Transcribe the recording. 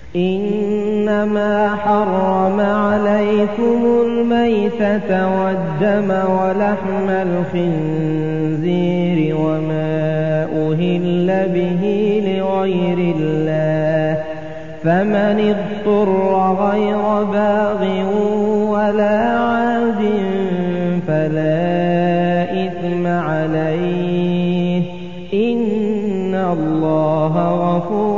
إنما حرم عليكم الميتة والدم ولحم الخنزير وما أهل به لغير الله فمن اضطر غير باغ ولا عاد فلا إثم عليه إن الله غفور